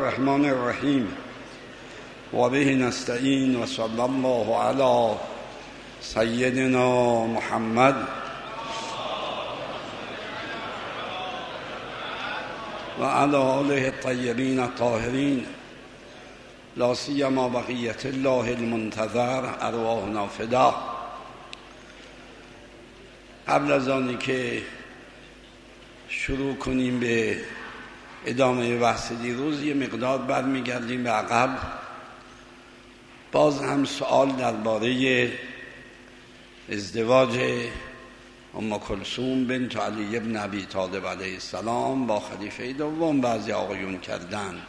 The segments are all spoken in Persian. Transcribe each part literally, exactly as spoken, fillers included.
الرحمن الرحیم و به نستعین و صلی الله علی سیدنا محمد و علی آله الطیبین الطاهرین لا سیما بقیة الله المنتظر ارواحنا فدا. قبل از آنی که شروع کنیم به ادامه بحث دیروز یه مقدار برمیگردیم به عقب. باز هم سوال درباره ازدواج ام کلثوم بنت علی بن ابی طالب علیه السلام با خلیفه دوم بعضی آقایون کردن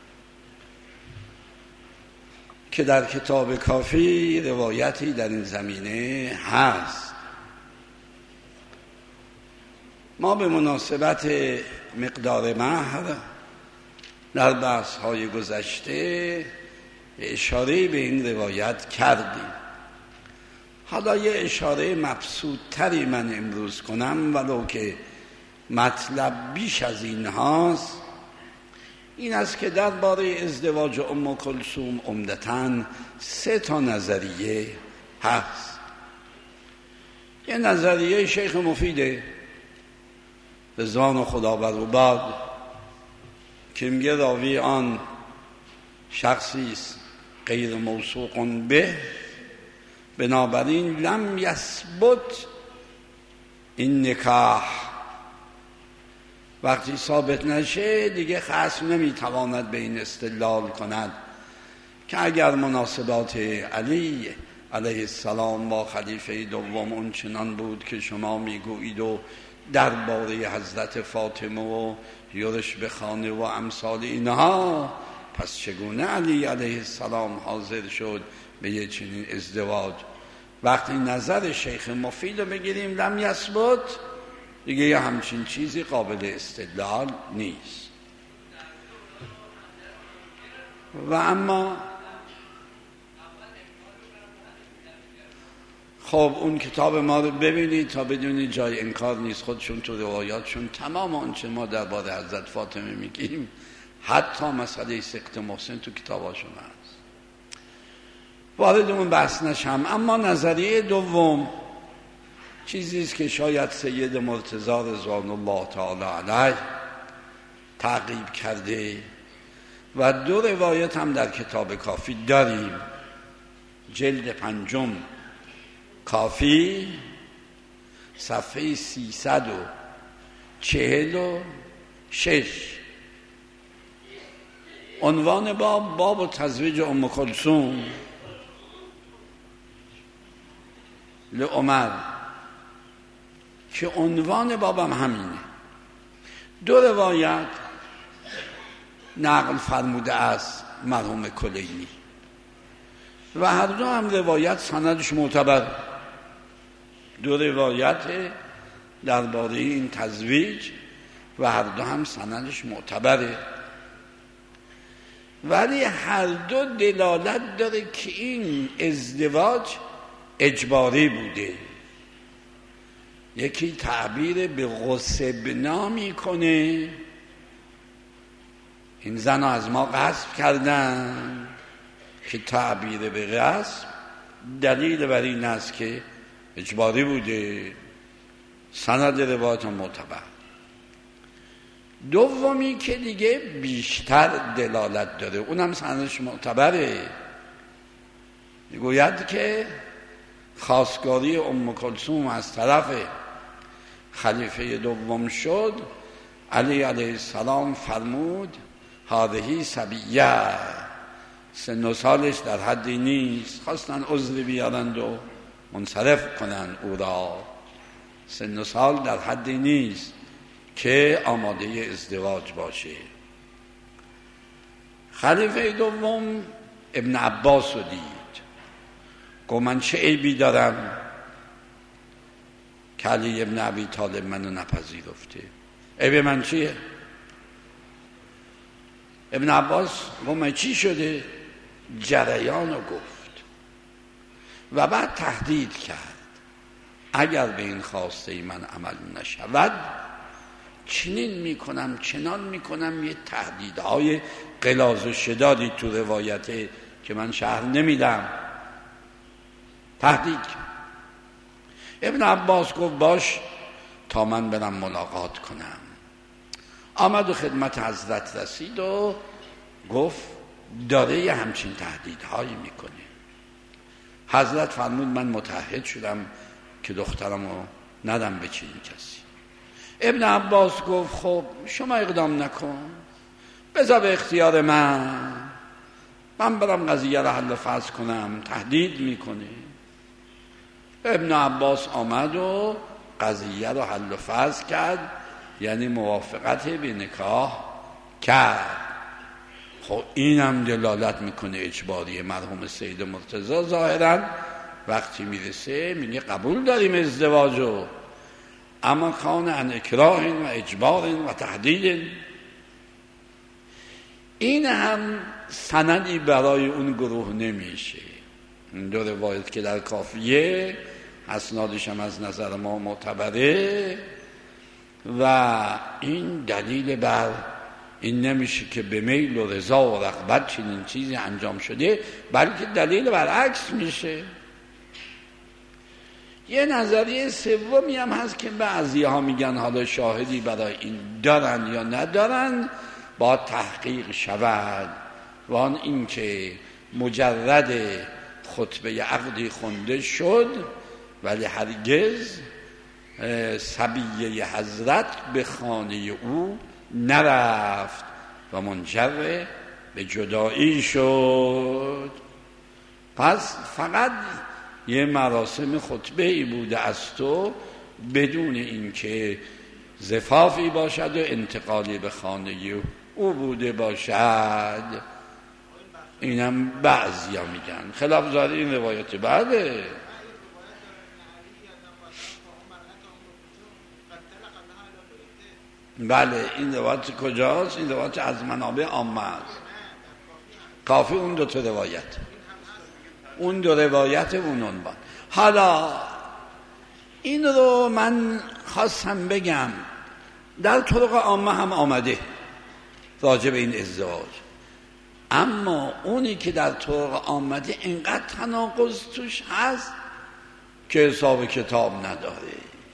که در کتاب کافی روایتی در این زمینه هست. ما به مناسبت مقدار مهر در بحث‌های گذشته اشاره به این روایت کردیم. حالا یه اشاره مبسوط‌تری من امروز کنم، ولو که مطلب بیش از این هاست. این است که درباره ازدواج ام کلثوم عمدتاً سه تا نظریه هست. یه نظریه شیخ مفیده رضوان خدا بر او باد که میگه راوی آن شخصی است غیر موثوق به، بنابراین لم یثبت این نکاح. وقتی ثابت نشه دیگه خصم نمیتواند به این استدلال کند که اگر مناسبات علی علیه السلام با خلیفه دوم اون چنان بود که شما میگویید و درباره حضرت فاطمه و یورش به خانه و امثال اینها، پس چگونه علی علیه السلام حاضر شد به یه چنین ازدواج؟ وقتی نظر شیخ مفید رو بگیریم لم یثبت، دیگه یه همچین چیزی قابل استدلال نیست. و اما خب اون کتاب ما رو ببینید تا بدونید جای انکار نیست. خودشون تو روایاتشون تمام آنچه ما درباره حضرت فاطمه میگیم، حتی مسئله سقط محسن تو کتاباشون هست. وارد اون بحث نشم. اما نظریه دوم چیزی است که شاید سید مرتضی رضوان الله تعالی علیه تعقیب کرده و دو روایت هم در کتاب کافی داریم. جلد پنجم کافی صفحه سیصد و چهل و شش، عنوان باب باب و تزویج ام کلثوم لعمر، که عنوان بابم همینه. دو روایت نقل فرموده است مرحوم کلینی و هر دو هم روایت سندش معتبر. دو روایت درباره این تزویج و هر دو هم سندش معتبره، ولی هر دو دلالت داره که این ازدواج اجباری بوده. یکی تعبیر به غصبنا میکنه، این زن از ما غصب کردن، که تعبیر به غصب دلیل بر این است که اجباری بوده. سند روایت معتبر. دومی که دیگه بیشتر دلالت داره، اونم سندش معتبره، میگوید که خواستگاری ام کلثوم از طرف خلیفه دوم شد. علی علیه السلام فرمود هذه صبیه، سن و سالش در حدی نیست. خواستن عذر بیارند و منصرف کنند او را. سن و سال در حدی نیست که آماده ازدواج باشه. خلیفه دوم ابن عباس رو دید، گفت من چه عیبی دارم که علی ابن ابی طالب منو نپذیرفته؟ عیب من چیه؟ ابن عباس گفت من چی شده؟ جریان رو گفت و بعد تهدید کرد اگر به این خواسته من عمل نشود چنین میکنم چنان میکنم، یه تهدیدهای غلاظ و شدادی تو روایته که من شرح نمیدم. تهدید. ابن عباس گفت باش تا من برم ملاقات کنم. آمد و خدمت حضرت رسید و گفت داره یه همچین تهدیدهایی میکنه. حضرت فرمود من متعهد شدم که دخترمو ندم به چنین کسی. ابن عباس گفت خب شما اقدام نکن، بذار به اختیار من، من برم قضیه رو حل و فصل کنم. تهدید میکنه. ابن عباس آمد و قضیه رو حل و فصل کرد، یعنی موافقت به نکاح کرد. خب اینم دلالت میکنه اجباری. مرحوم سید مرتضی ظاهرا وقتی میرسه میگه قبول داریم ازدواجو، اما کان عن اکراه و اجبار و تهدید. این هم سندی برای اون گروه نمیشه. این دو روایت که در کافیه، اسنادش هم از نظر ما معتبره و این دلیل بر این نمیشه که به میل و رضا و رغبت چنین چیزی انجام شده، بلکه دلیل برعکس میشه. یه نظریه سومی هم هست که بعضی ها میگن حالا شاهدی برای این دارن یا ندارن، با تحقیق شود و آن این که مجرد خطبه عقدی خونده شد ولی هرگز صبیه حضرت به خانه او نرفت و منجر به جدایی شد. پس فقط یه مراسم خطبه ای بوده از تو بدون اینکه زفافی باشد و انتقالی به خانه او بوده باشد. اینم بعضی ها میگن خلاف زاده این روایت. بعده بله این روایت کجاست؟ این روایت از منابع عامه است. کافی اون دو تا روایت، اون دو روایت اون عنوان. حالا این رو من خواستم بگم در طرق عامه هم آمده راجع به این ازدواج، اما اونی که در طرق آمده اینقدر تناقض توش هست که حساب کتاب نداره.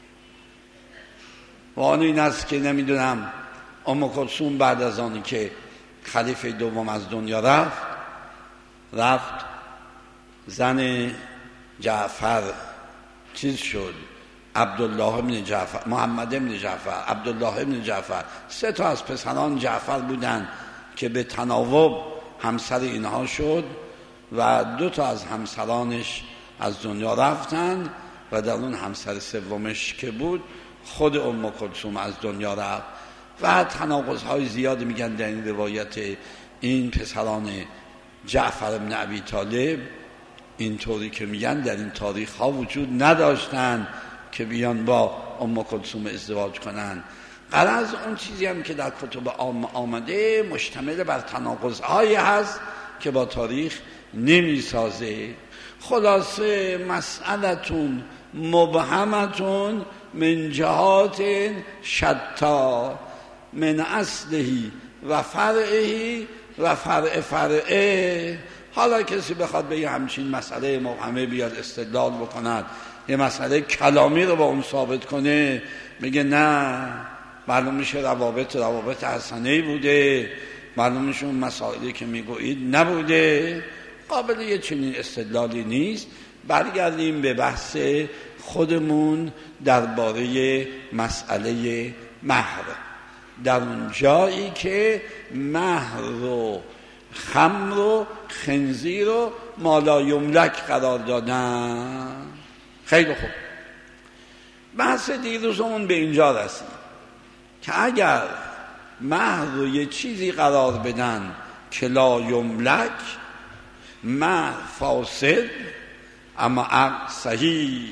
و آن این است که نمیدونم ام کلثوم بعد از آنی که خلیفه دوم از دنیا رفت رفت زن جعفر چیز شد، عبدالله ابن جعفر، محمد ابن جعفر، عبدالله ابن جعفر، سه تا از پسران جعفر بودن که به تناوب همسر اینها شد و دو تا از همسرانش از دنیا رفتن و در اون همسر سومش که بود خود ام کلثوم از دنیا رفت. و تناقض‌های زیادی میگن در این روایت. این پسران جعفر ابن ابی طالب اینطوری که میگن در این تاریخ ها وجود نداشتن که بیان با ام کلثوم ازدواج کنن. غرض اون چیزی هم که در کتب عام آمده مشتمل بر تناقض‌هایی هست که با تاریخ نمیسازه. خلاصه مسئلتون مبهمتون من جهات شتا، من اصلهی و فرعهی و فرع فرعه. حالا کسی بخواد به یه همچین مسئله مبهمه بیاد استدلال بکند، یه مسئله کلامی رو با اون ثابت کنه، میگه نه معلوم میشه روابط روابط حسنه‌ای بوده، معلوم میشه اون مسائلی که میگویید نبوده، قابل یه چنین استدلالی نیست. برگردیم به بحث خودمون درباره مسئله مهر. در اون جایی که مهر رو خمر و خنزیر و مالا یملک قرار دادن. خیلی خوب، بحث دیروزمون به اینجا رسید که اگر مهر رو یه چیزی قرار بدن که لا یملک، مهر فاسد اما عقد صحیح.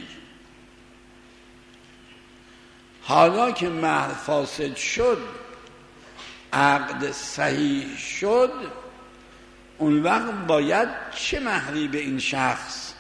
حالا که مهر فاسد شد عقد صحیح شد، اون وقت باید چه مهری به این شخص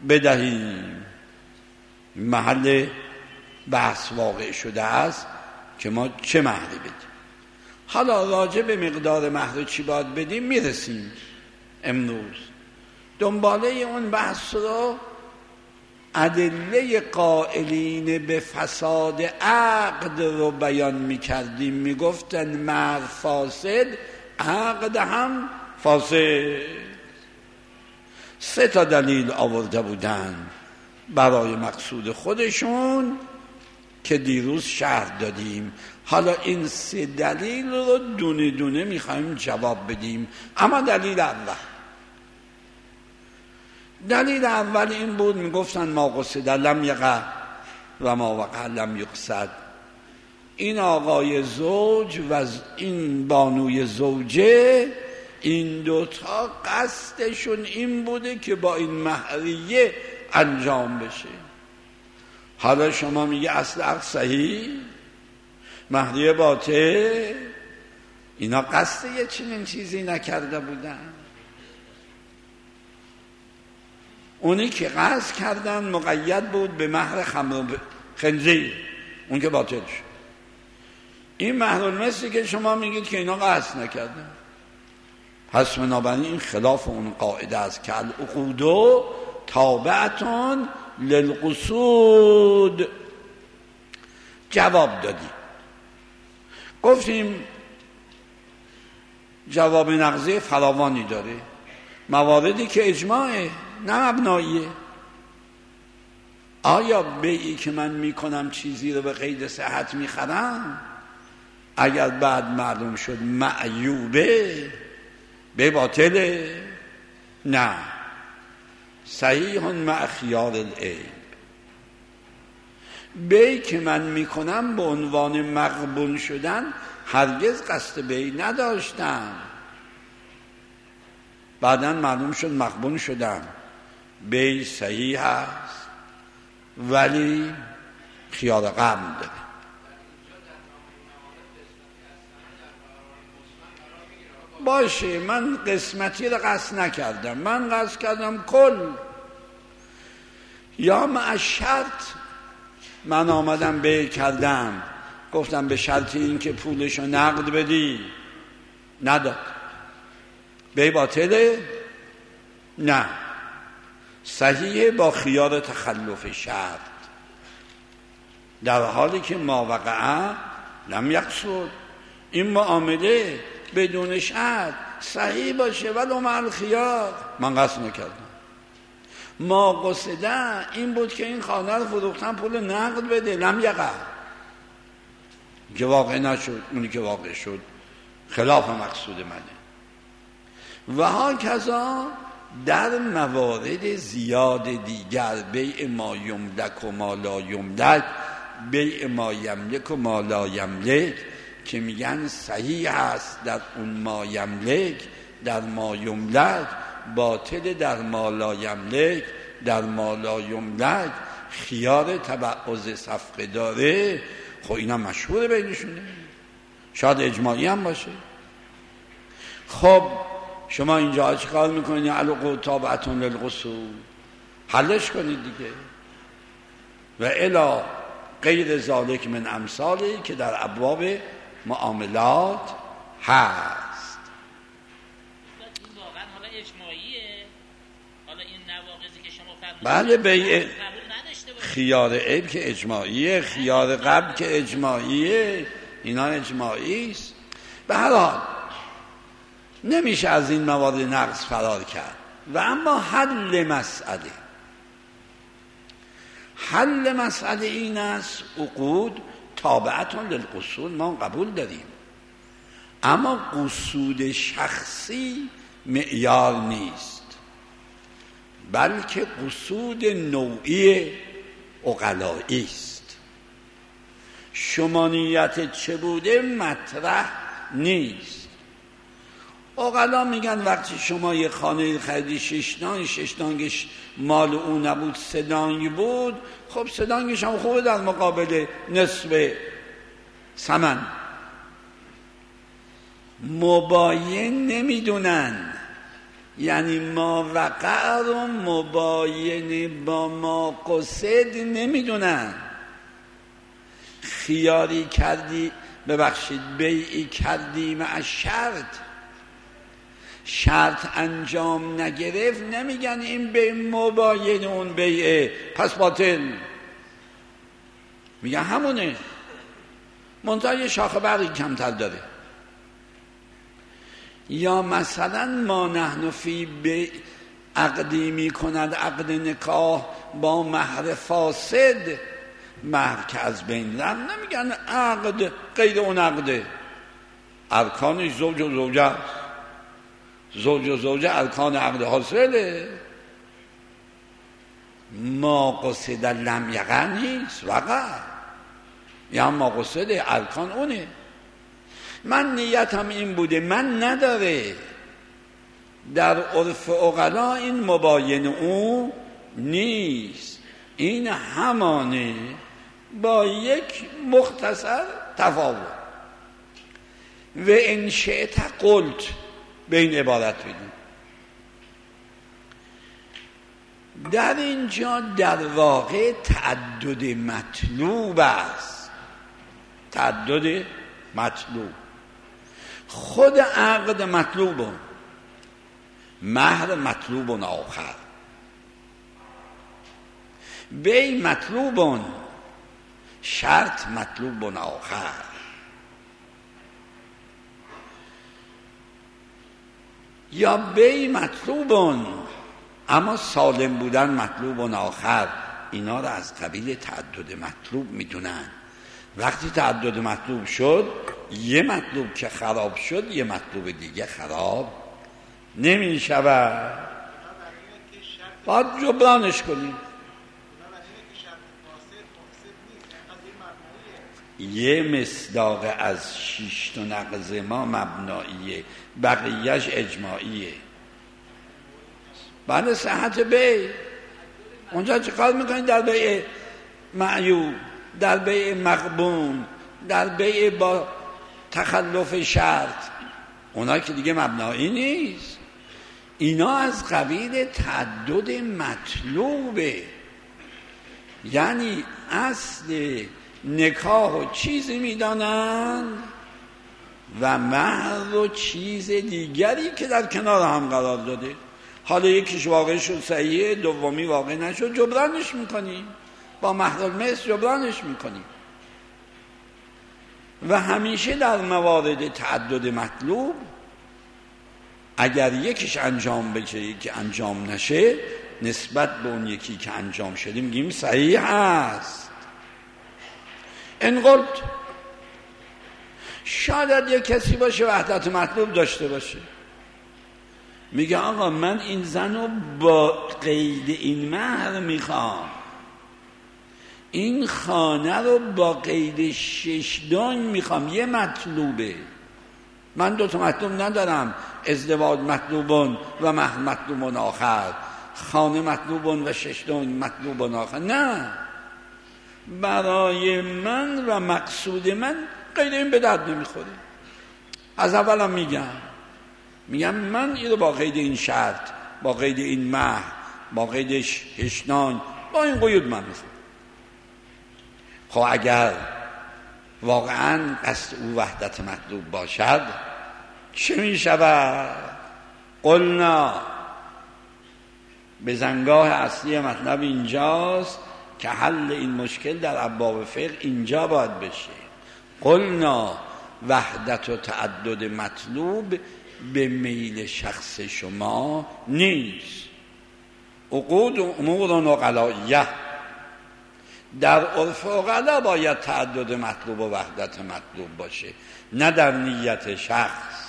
بدهیم؟ محل بحث واقع شده است که ما چه مهری بدیم. حالا راجع به مقدار مهر چی باید بدیم میرسیم امروز. دنباله اون بحث رو ادله قائلین به فساد عقد رو بیان میکردیم. میگفتن مهر فاسد، عقد هم فاسد. سه تا دلیل آورده بودن برای مقصود خودشون که دیروز شرح دادیم. حالا این سه دلیل رو دونه دونه میخوایم جواب بدیم. اما دلیل اول دلیل اول این بود، میگفتن ما قصد لم یقع و ما وقع لم یقصد. این آقای زوج و این بانوی زوجه، این دوتا قصدشون این بوده که با این مهریه انجام بشه. حالا شما میگه اصل عقد صحیح، مهریه باطل. اینا قصد یه چنین چیزی نکرده بودن. اونی که قصد کردن مقید بود به مهر خمر خنزیر، اون که باطل شد. این مهر المثلی که شما میگید که اینا قصد نکردن، پس بنابراین این خلاف اون قاعده است که العقود تابعتون للقصود. جواب دادی، گفتیم جواب نقضی فراوانی داره، مواردی که اجماعه نه مبناییه. آیا بیعی که من میکنم چیزی رو به قید صحت میخرم، اگر بعد معلوم شد معیوبه به باطله؟ نه، صحیح مع خیار العیب. بیعی که من میکنم به عنوان مغبون شدن، هرگز قصد بیع نداشتم، بعداً معلوم شد مغبون شدم. بیع صحیح هست ولی خیار قبل داره. باشه، من قسمتی رو قصد نکردم، من قصد کردم کل. یا مع شرط من آمدم بیع کردم، گفتم به شرط این که پولشو نقد بدی، نداد، بیع باطله؟ نه، صحیحه با خیار تخلف شرط، در حالی که ما وقعه لم یقصد. این معامله بدون شرط صحیح باشه ولو مع الخیار، من قصد نکردم. ما قصده این بود که این خانه رو فروختن پول نقد بده، لم یقع، که واقع نشد. اونی که واقع شد خلاف مقصود منه. و ها کذا در موارد زیاد دیگر، بیع ما یملک و ما لا یملک، بیع ما یملک و ما لا یملک، که میگن صحیح است در اون ما یملک، در ما یملک باطل، در ما لا یملک، در ما لا یملک خیار تبعض صفقه داره. خب اینا مشهور بینشونه، شاید اجماعی هم باشه. خب شما اینجا چه کار میکنید؟ العقود تابعتون للقصود، حلش کنید دیگه. و الی غیر ذالک من امثالی که در ابواب معاملات هست. این واقعا حالا اجماعیه؟ حالا این نواقضی که شما فرمودید بله، بیع خیار عیب که اجماعیه، خیار قبل که اجماعیه، اینا اجماعی است. به هر حال نمیشه از این موارد نقض فرار کرد. و اما حل مسئله حل مسئله این است عقود تابعتون للقصود ما قبول داریم، اما قصود شخصی معیار نیست، بلکه قصود نوعی عقلایی است. شما نیت چه بوده مطرح نیست. عقلا میگن وقتی شما یه خانه خریدی شش دانگ، شش دانگش مال اون نبود، سه دانگ بود، خب سه دانگش هم خوبه در مقابل نصف ثمن. مباین نمیدونن، یعنی ما وقع رو مباین با ما قصد نمیدونن. خیاری کردی ببخشید بیعی کردیم از شرط، شرط انجام نگرفت نمیگن این بیع مباین اون بیعه پس باطل، میگن همونه، منتها یه شاخه برقی کمتر داره. یا مثلا ما نحن فی بیع عقدی می کند عقد نکاح با مهر فاسد، مهر که از بین رفت، نمیگن عقد غیر اون عقده، ارکانش زوج و زوجه است، زوج و زوجه ارکان عقد حاصله، ما قصد لم یقع نیست وقع، یا ما قصد ارکان اونه. من نیتم این بوده، من نداره، در عرف عقلا این مباین اون نیست، این همانه با یک مختصر تفاوت. و ان شئت قلت به این عبارت بدیم. در اینجا در واقع تعدد مطلوب است، تعدد مطلوب، خود عقد مطلوب، مهر مطلوب آخر، بی مطلوب، شرط مطلوب آخر. یا بی مطلوب اما سالم بودن مطلوب آخر، اینا را از قبیل تعدد مطلوب میدونن. وقتی تعدد مطلوب شد، یه مطلوب که خراب شد یه مطلوب دیگه خراب نمی شود، باید جبرانش کنیم. یه مصداق از شیش تا نقض ما مبناییه، بقیهش اجماعیه. بعد صحت بی اونجا چه کار میکنید؟ در بیع معیوب، در بیع مغبون، در بیع با تخلف شرط، اونا که دیگه مبنایی نیست، اینا از قبیل تعدد مطلوبه. یعنی اصل نکاح و چیزی میدانن و مهر و چیز دیگری که در کنار هم قرار داده. حالا یکیش واقع شد صحیحه، دومی واقع نشد، جبرانش میکنیم با مهر المثل، جبرانش میکنیم. و همیشه در موارد تعدد مطلوب اگر یکیش انجام بشه یکی انجام نشه، نسبت به اون یکی که انجام شده میگیم صحیح است. ان قلت، شاید یک کسی باشه وحدت مطلوب داشته باشه، میگه آقا من این زن رو با قید این مهر میخوام، این خانه رو با قید شش دان میخوام، یه مطلوبه، من دو تا مطلوب ندارم، ازدواج مطلوبون و مهر مطلوبون آخر، خانه مطلوبون و شش دان مطلوبون آخر. نه، برای من و مقصود من قید این به درد نمیخوره. از اولم میگم میگم من این رو با قید این شرط، با قید این مهر، با قید شش دان، با این قید من میخوام. خب اگر واقعا قصد او وحدت مطلوب باشد چه می شود؟ قلنا، بزنگاه اصلی مطلب اینجاست که حل این مشکل در ابواب فقه اینجا باید بشه. قلنا وحدت و تعدد مطلوب به میل شخص شما نیست. عقود امور عقلائیه، در عرف عقلا باید تعدد مطلوب و وحدت مطلوب باشه، نه در نیت شخص.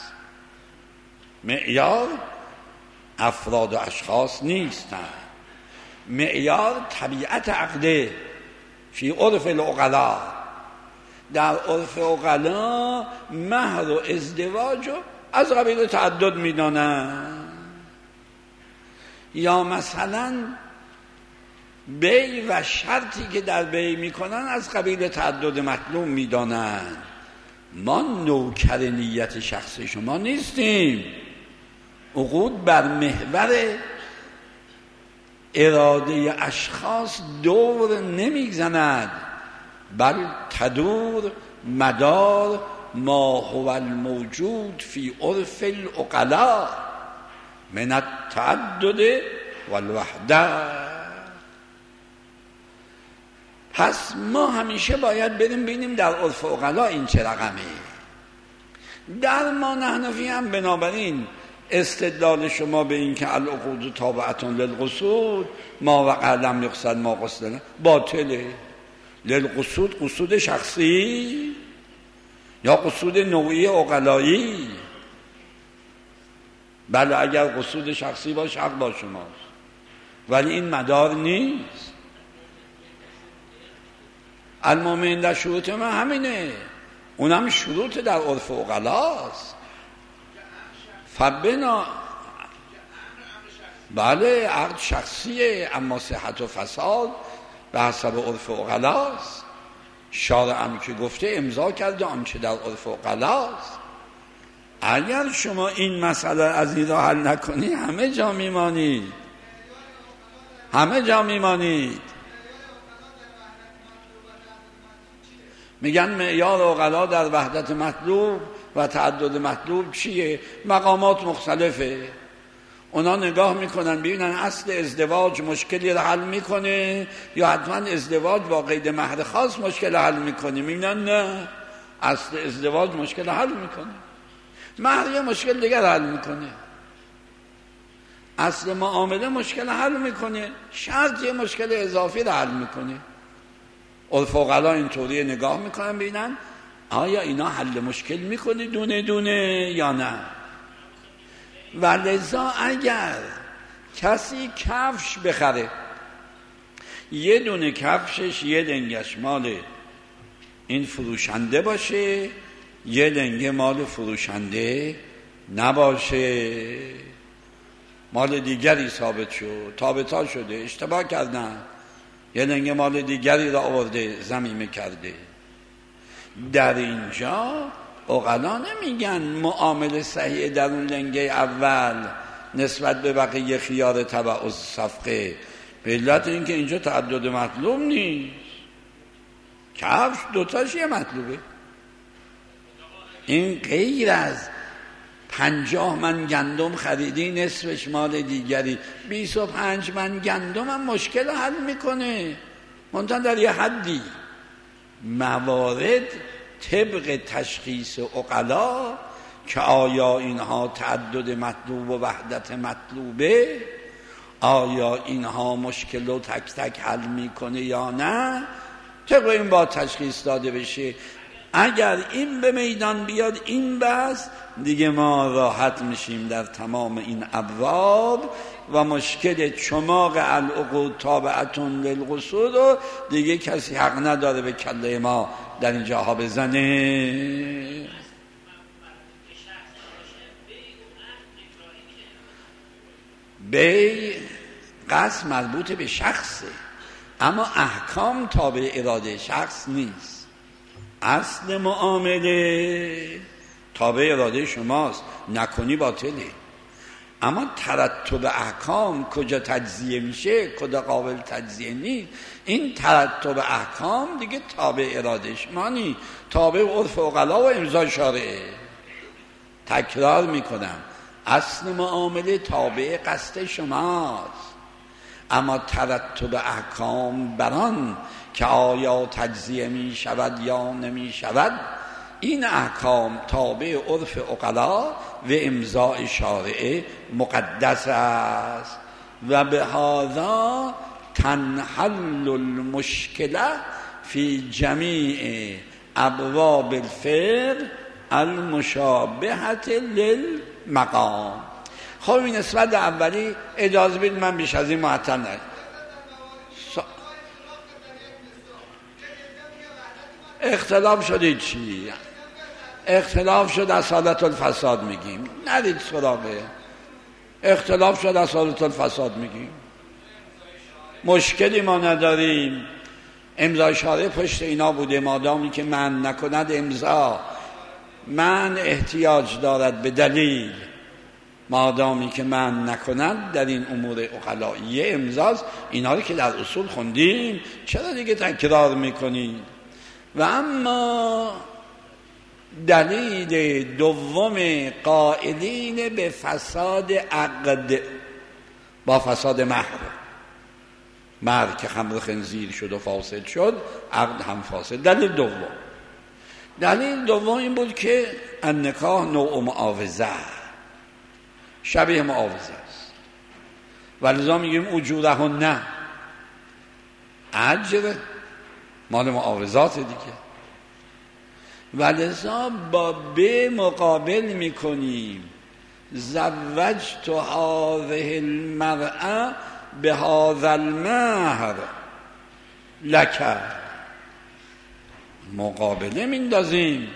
معیار افراد و اشخاص نیستن، معیار طبیعت عقده. فی عرف العقلا، در عرف عقلا مهر و ازدواج از قبیل تعدد میدانن. یا مثلا بی و شرطی که در بی میکنن از قبیل تعدد مطلوب میدانن. ما نوکر نیت شخص شما نیستیم. عقود بر محور اراده اشخاص دور نمیگذند، بل تدور مدار ما هو الموجود فی عرف العقلاء من التعدد والوحده. پس ما همیشه باید بریم ببینیم در عرف عقلاء این چه رقمه. در ما نحنفی هم بنابراین استدلال شما به این که العقود تابعتون للقصود ما وقع لم یقصد ما قصد باطله. للقصود قصود شخصی یا قصود نوعی عقلایی؟ بله اگر قصود شخصی باشه حق با شماست، ولی این مدار نیست. المؤمن در شروط من همینه، اونم شروط در عرف عقلاست. فبنا بله عقد شخصیه، اما صحت و فساد به حسب عرف عقلاست. شارع هم که گفته امضا کرده آنچه در عرف عقلاست. اگر شما این مسئله از این را حل نکنی همه جا میمانید، همه جا میمانید. میگن معیار عقلا در وحدت مطلوب و تعدد مطلوب چیه؟ مقامات مختلفه. اونا نگاه میکنن ببینن اصل ازدواج مشکلی رو حل میکنه یا حتما ازدواج با قید مهر خاص مشکل حل میکنه. میبینن نه، اصل ازدواج مشکل حل میکنه، مهر یه مشکل دیگر حل میکنه، اصل معامله مشکل حل میکنه، شرط یه مشکل اضافی رو حل میکنه. عرف عقلا اینطوری نگاه میکنن ببینن آیا اینا حل مشکل میکنه دونه دونه یا نه. و لذا اگر کسی کفش بخره، یه دونه کفشش یه لنگش مال این فروشنده باشه، یه لنگه مال فروشنده نباشه، مال دیگری ثابت شد، تابتا شده، اشتباه کردن، یه لنگه مال دیگری را آورده ضمیمه کرده. در اینجا عقلا نمیگن معامله صحیح در اون لنگه اول نسبت به بقیه خیار تبع صفقه، به علت اینکه اینجا تعدد مطلوب نیست، کفش دوتاش یه مطلوبه. این غیر از پنجاه من گندم خریدی نصفش مال دیگری، بیست و پنج من گندم هم مشکل حل میکنه، منتها در یه حدی. موارد طبق تشخیص عقلا که آیا اینها تعدد مطلوب و وحدت مطلوبه، آیا اینها مشکل رو تک تک حل میکنه یا نه، طبق این با تشخیص داده بشه. اگر این به میدان بیاد این بس دیگه ما راحت میشیم در تمام این ابواب و مشکل چماق العقود تابعتون للقصود رو دیگه کسی حق نداره به کله ما در این جاها بزنه. بی قصد مربوط به شخصه، اما احکام تابع اراده شخص نیست. اصل معامله تابع اراده شماست، نکنی باطله. اما ترتب احکام کجا تجزیه میشه کجا قابل تجزیه نیست، این ترتب احکام دیگه تابع اراده شما نیست، تابع عرف عقلا و امضای شارعه. تکرار میکنم اصل معامله تابع قصد شماست، اما ترتب احکام بران که آیا تجزیه می شود یا نمی شود، این احکام تابع عرف عقلا و امضاء شارعه مقدس است. و به هذا تنحل المشکله فی جمیع ابواب الفقه المشابهه للمقام. خب این نسبت اولی اجازه بدید من بیش از این معطل نشم. اختلاف شده چی؟ اختلاف شد اصالت الفساد میگیم، ندید سراغه. اختلاف شد اصالت الفساد میگیم، مشکلی ما نداریم. امضای شارع پشت اینا بوده، مادامی که من نکند امضا من احتیاج دارد به دلیل، مادامی که من نکند در این امور عقلائیه امضاست. اینا رو که در اصول خوندیم، چرا دیگه تکرار میکنید؟ و اما دلیل دوم قائلین به فساد عقد با فساد مهر، مهر که خمر خنزیر شد و فاسد شد، عقد هم فاسد. دلیل دوم دلیل دوم این بود که النکاح نوع معاوضه، شبیه معاوضه است، ولذا میگیم اجورهن، نه اجر مال معاوضات دیگه، ولذا با به مقابل میکنیم زوجت هذه المرأة بهذا المهر لک، مقابله میندازیم.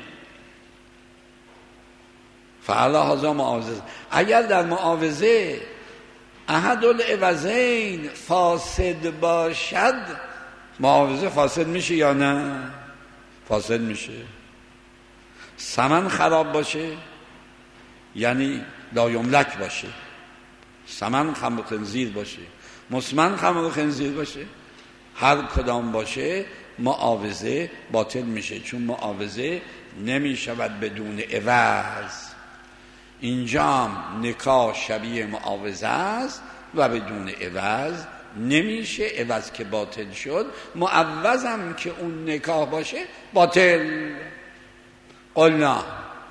فعلا هذا معاوضه. اگر در معاوضه احد العوضین فاسد باشد، معاوضه فاسد میشه یا نه؟ فاسد میشه. ثمن خراب باشه یعنی لا یملک باشه، ثمن خمر خنزیر باشه، مسمن خمر خنزیر باشه، هر کدام باشه معاوضه باطل میشه، چون معاوضه نمیشود بدون عوض. اینجا نکاح شبیه معاوضه است و بدون عوض نمیشه، عوض که باطل شد، معوضم که اون نکاح باشه باطل. قلنا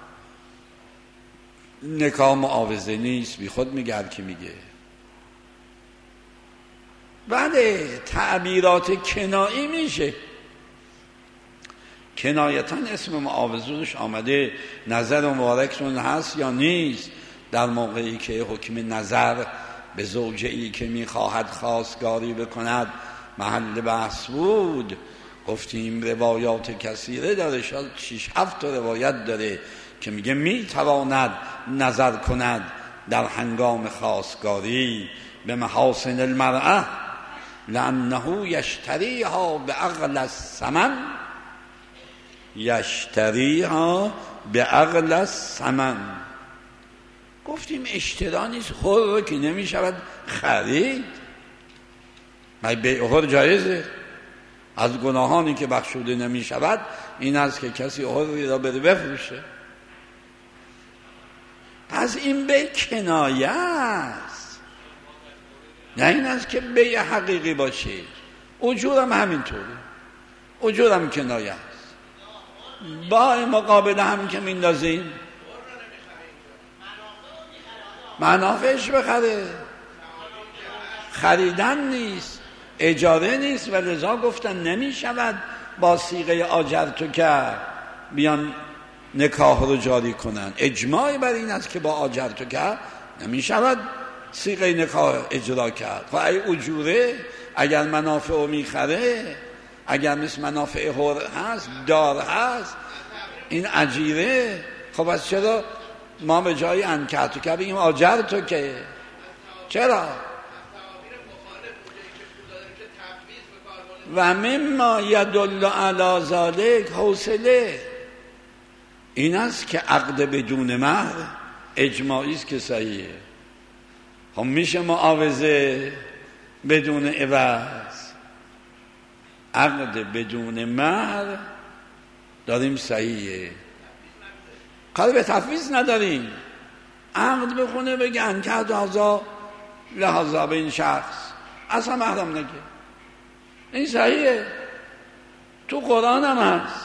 نکاح معاوضه نیست، بی خود میگه هر کی میگه. بله تعبیرات کنایی میشه، کنایتا اسم معاوضه‌اش آمده، نظر مبارکتون هست یا نیست؟ در موقعی که حکم نظر به زوجه‌ای که میخواهد خواستگاری بکند محل بحث بود، گفتیم روایات کثیره داره، شاید شش هفت روایت داره که میگه میتواند نظر کند در هنگام خواستگاری به محاسن المرأة لانه یشتریها به اغلی الثمن، یشتریها به اغلی الثمن. گفتیم اشترا نیست، حر که نمیشود خرید. مگه بیع حر جایزه؟ از گناهانی که بخشوده نمیشود این است که کسی حری را بده بفروشه. پس این بیع کنایه است، نه این است که بیع حقیقی باشه. اجورم همینطوره، اجورم کنایه است. با مقابل هم که میندازیم منافعش بخره، خریدن نیست، اجاره نیست. و لذا گفتن نمی شود با صیغه آجرتو که بیان نکاح رو جاری کنن. اجماع بر این است که با آجرتو که نمی شود صیغه نکاح اجرا کرد. خب ای اجوره اگر منافع رو میخره، اگر مثل منافع حر هست، دار هست، این اجیره، خب از چرا ما به جای انکحتو که بگیم آجرتو که؟ چرا؟ و مما یدل علی ذلک حوصله، این است که عقد بدون مهر اجماعی است که صحیحه. خب میشه معاوضه بدون عوض، عقد بدون مهر داریم صحیحه، کار به تفویض نداریم. عقد بخونه بگه انکحت هذا لهذا به این شخص، اصلا محرم نگه، این صحیحه، تو قرآن هم هست.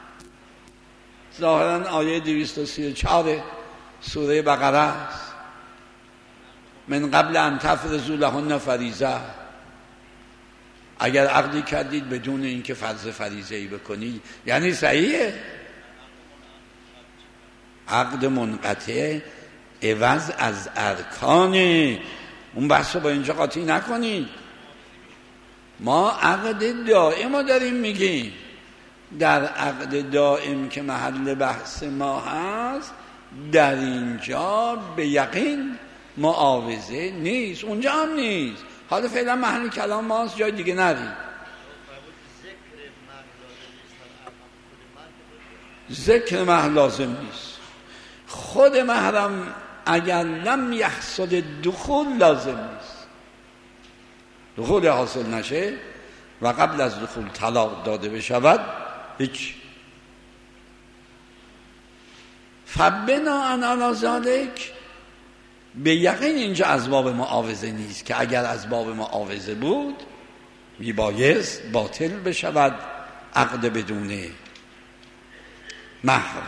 ظاهرا آیه دویست و سی و چهار سوره بقره است، من قبل ان تفرضوا لهن فریضه، اگر عقدی کردید بدون اینکه فرض فریضه‌ای بکنید، یعنی صحیحه. عقد منقطع عوض از ارکانه، اون بحث رو با اینجا قاطی نکنید. ما عقد دائم رو داریم میگیم. در عقد دائم که محل بحث ما هست، در اینجا به یقین معاوضه نیست، اونجا هم نیست. حالا فعلا محل کلام ماست، جای دیگه نریم. ذکر مهر لازم نیست. خود محرم اگر لم یحصل دخول لازم نیست. دخول حاصل نشه و قبل از دخول طلاق داده بشود هیچ. فبناء علی ذلک به یقین اینجا اسباب معاوضه نیست که اگر اسباب معاوضه بود میبایست باطل بشود عقد بدون مهر.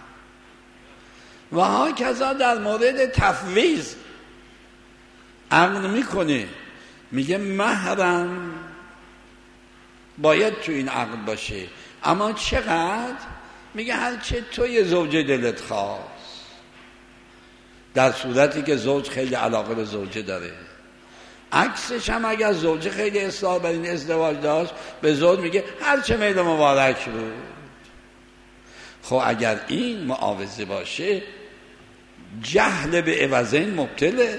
و ها کذا در مورد تفویض عقد میکنه، میگه مهرم باید تو این عقد باشه، اما چقدر؟ میگه هرچه توی زوجه دلت خواست، در صورتی که زوج خیلی علاقه به زوجه داره. عکسش هم اگر زوجه خیلی اصرار بر این ازدواج داشت، به زوج میگه هرچه میل مبارک بود. خب اگر این معاوضه باشه، جهل به عوضین مبتله.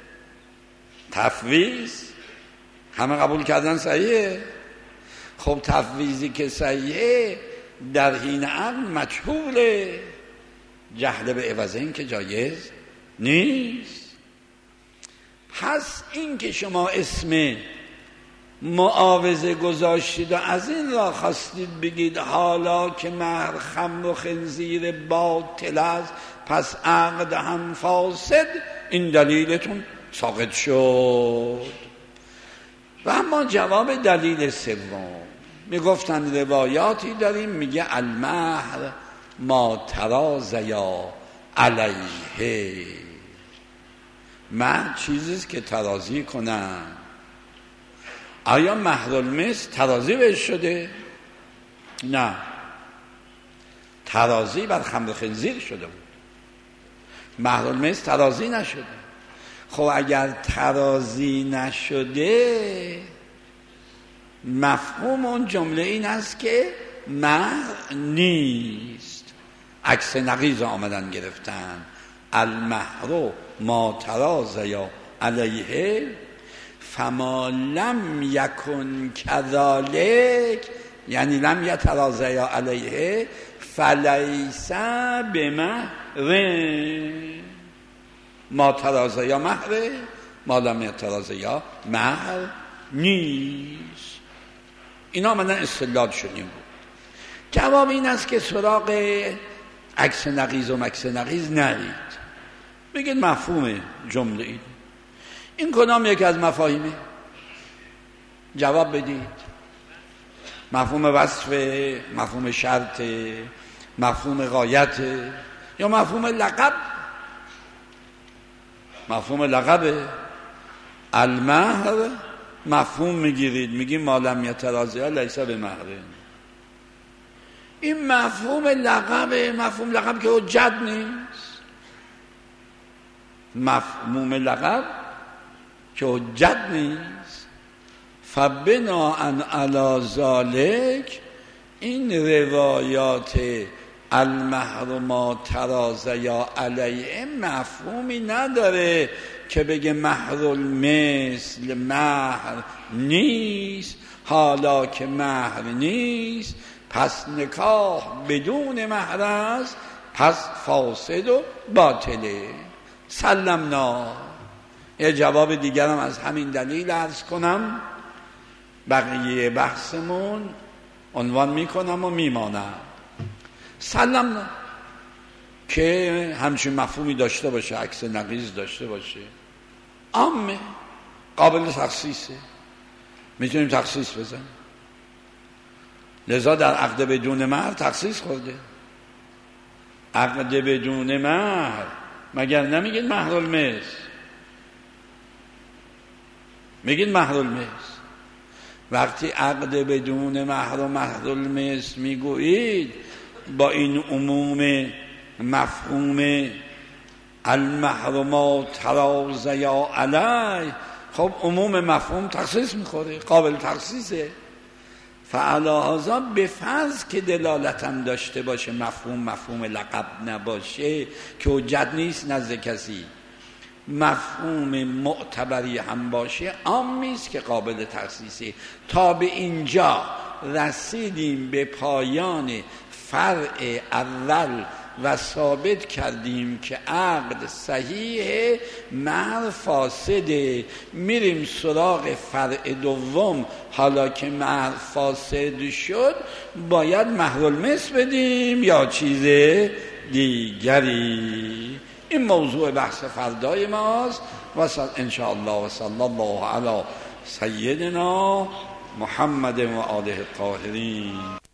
تفویض همه قبول کردن صحیحه. خب تفویضی که صحیحه در حین عقد مجهوله، جهل به عوضین که جایز نیست. پس این که شما اسم معاوضه گذاشتید و از این را خواستید بگید حالا که مهر خمر و خنزیر باطل است پس عقد هم فاسد، این دلیلتون ساقط شد. و اما جواب دلیل سوم، میگفتن روایاتی داریم میگه المهر ما ترازیا علیه، مهر چیزیست که ترازی کنن. آیا مهر المثل ترازی بهش شده؟ نه، ترازی بر خمر خنزیر شده بود، مهر المثل ترازی نشده. خب اگر ترازی نشده، مفهوم اون جمله این است که مهر نیست. عکس نقیض آمدن گرفتن، المهر ما ترازیا علیه فما لم یکن کذالک، یعنی لم یترازیا علیه فلیس بمهر. ما ترازیا مهر، ما لم یترازیا مهر نیست. اینا آمدن استدلال شدیم بود. جواب این است که سراغ عکس نقیض و مکس نقیض نرید، بگید مفهوم جمله این این کدام یکی از مفاهیمه؟ جواب بدید. مفهوم وصف، مفهوم شرط، مفهوم غایت، یا مفهوم لقب؟ مفهوم لقبه. المهر مفهوم میگیرید، میگیم ما لم یترازیا لیس بمهر. این مفهوم لقبه، مفهوم لقب که حجت نیست. مفهوم لقب که حجت نیست. فبناء علی ذلک این روایات المهر ما ترازیا علیه مفهومی نداره که بگه مهر المثل مهر نیست. حالا که مهر نیست پس نکاح بدون مهر است، پس فاسد و باطله. سلمنا. یه جواب دیگرم از همین دلیل عرض کنم، بقیه بحثمون عنوان میکنم و میمانم. سلمنا که همچین مفهومی داشته باشه، عکس نقیض داشته باشه، عامه، قابل تخصیصه، میتونیم تخصیص بزنیم. لذا در عقد بدون مهر تخصیص خورده. عقد بدون مهر مگر نمیگید مهر المثل؟ میگید مهر المثل. وقتی عقد بدون مهر و مهر المثل میگویید، با این عموم مفهوم المهر ما ترازیا علیه، خب عموم مفهوم تخصیص میخوره، قابل تخصیصه. فعلی هذا به فرض که دلالتم داشته باشه، مفهوم مفهوم لقب نباشه که حجت نیست نزد کسی، مفهوم معتبری هم باشه، عامیست که قابل تخصیصه. تا به اینجا رسیدیم به پایان فرع اول و ثابت کردیم که عقد صحیح، مهر فاسده. میریم سراغ فرع دوم. حالا که مهر فاسد شد باید مهر المثل بدیم یا چیز دیگری. این موضوع بحث فردای ماست. و ان شاء الله و صلی الله علی سیدنا محمد و آله الطاهرین.